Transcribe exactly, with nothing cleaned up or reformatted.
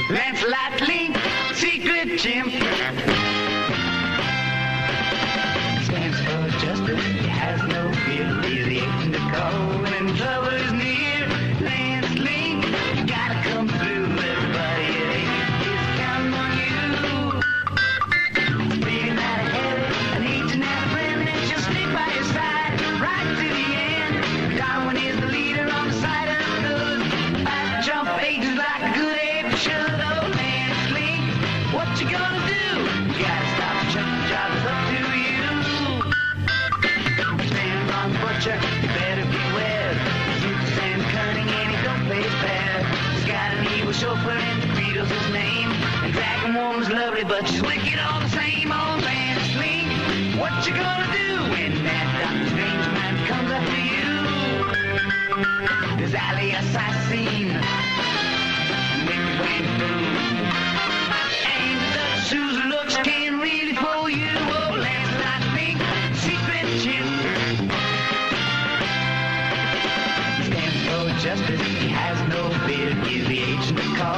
Lancelot Link, secret chimp. Stands for justice, he has no fear. He's the agent to call when trouble is near. Lance Link, you gotta come through. Everybody at eight is counting on you. Being out ahead, an agent and a friend, and she'll stick by your side right to the end. Darwin is the leader on the side of good. Fight Trump agents like a good ape should. Oh, Lance Link, what you gonna do? You gotta stop the truck, the job is up to you. Stand on butcher, you better beware. Zeus and cunning and he don't play fair. He's got an evil chauffeur and the Beatles his name. And Dragon Woman's lovely, but she's wicked all the same. Oh, Lance Link, what you gonna do when that Doctor Strange man comes after you? There's Ali Assassin, Mickey Wayne Boo, and the Susan looks can really fool you. Oh, Lancelot Link, secret chimp. Stands for justice, he has no fear. He's the agent of call